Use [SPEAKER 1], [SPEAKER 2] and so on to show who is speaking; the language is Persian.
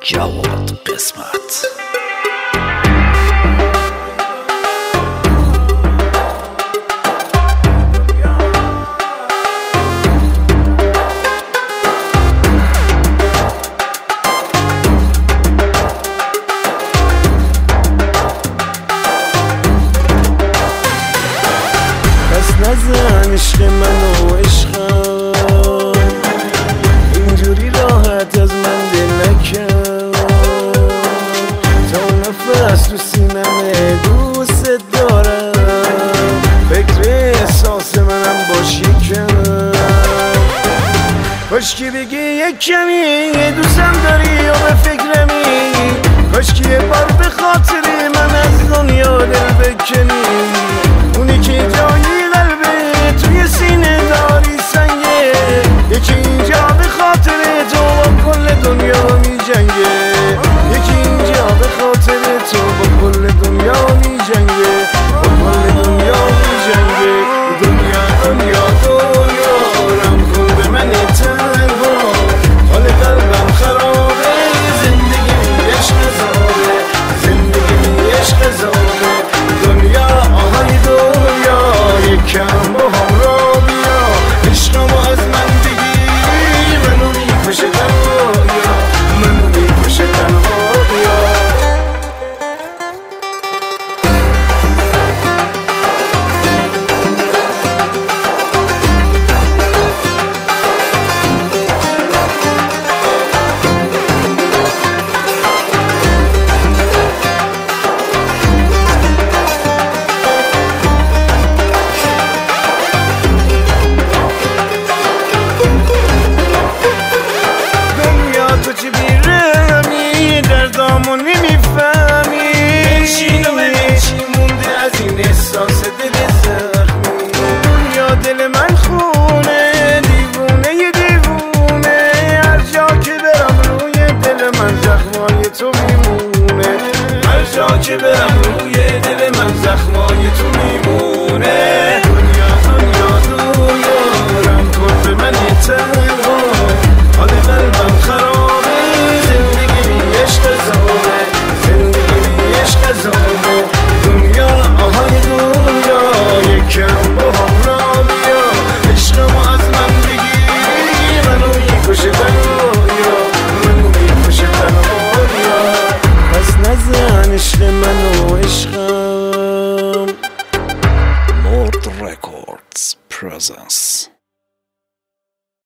[SPEAKER 1] جواد قسمت.
[SPEAKER 2] نزن عشق من و عشقم، اینجوری راحت از من دل نکن. تا نفس تو سینمه دوست دارم، فکر احساس منم باشی کن. کاشکی بگی یک کمی دوستم داری و به فکرمی، کاشکی یه بار به خاطری من از دنیا دل بکنی. اونی که جایی توی سینه داری سنگه، یکی اینجا به خاطر تو با کل دنیا می جنگه. یکی اینجا به خاطر تو با کل دنیا می جنگه، با کل دنیا می جنگه. دنیا دنیا دنیا رم کن به من تنها، حال قلبم خرابه، زندگی عشق زاره، زندگی عشق زاره. دنیا آهای دنیا یکم با هم را بیا، عشقمو از من بگیر، منو میکشه تنهایا، منو میکشه تنهایا. دردامو نمیفهمی، بنشین و ببین چی مونده از این احساس دل زخمی. دنیا دل من خونه، دیوونه ی دیوونه، هر جا که برم روی دل من زخمای تو میمونه. هر جا که برم روی دل من زخمای تو میمونه. دنیا دنیا دنیا رم کن به من تنها، حال قلبم خرابه، زندگی عشق زاره، زندگی عشق زاره. دنیا آهای دنیا یکم با هم را بیا، عشقمو از من بگیر، منو میکشه تنهایا، منو میکشه تنهایا. پس نزن عشق من و عشقم.
[SPEAKER 1] Lord Records presents